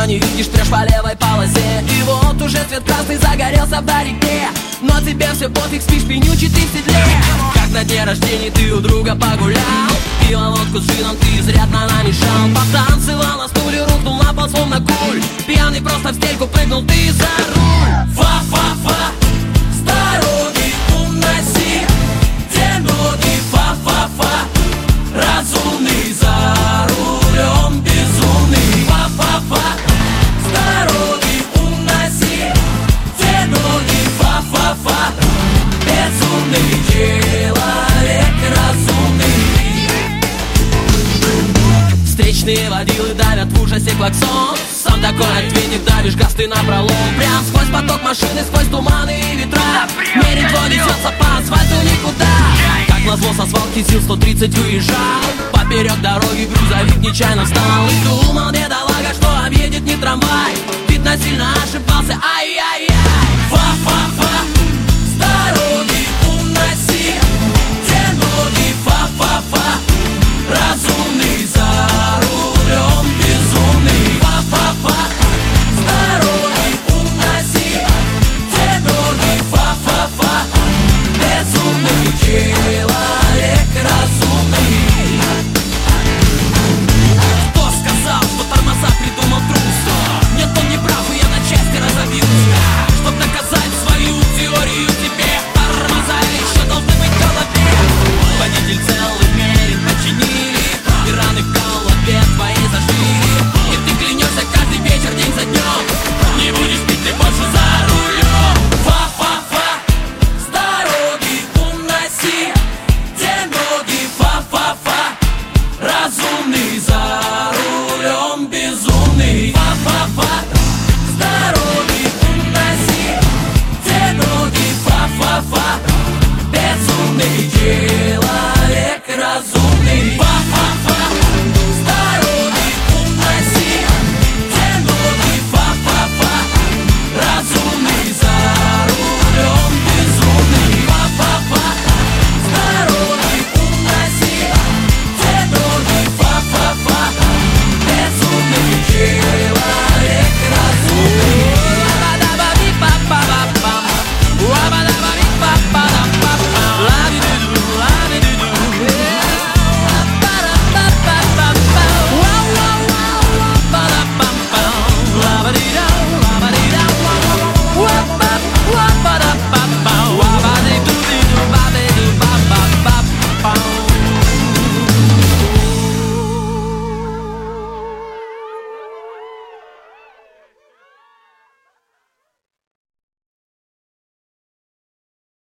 не видишь трэш по левой полосе. И вот уже цвет красный загорелся вдалеке, но тебе все пофиг, спишь пенючий ты в седле. Как на дне рождения ты у друга погулял, пила водку с джином, ты изрядно намешал. Потанцевал на стуле, рухнул на пол словно куль, пьяный просто в стельку прыгнул ты за руль. Фа-фа-фа, с дороги уноси, где ноги, фа-фа-фа, разумный за рулем безумный. Фа-фа-фа, с дороги уноси, где ноги, фа-фа-фа, безумный человек разумный. Встречные водилы давят в ужасе клаксон, сам такой ответик, давишь газ ты напролом. Прям сквозь поток машины, сквозь туманы и ветра, мерин твой несется по асфальту никуда. Как назло со свалки ЗИЛ 130 уезжал, поперек дороги грузовик нечаянно встал. И думал, бедолага, что объедет не трамвай,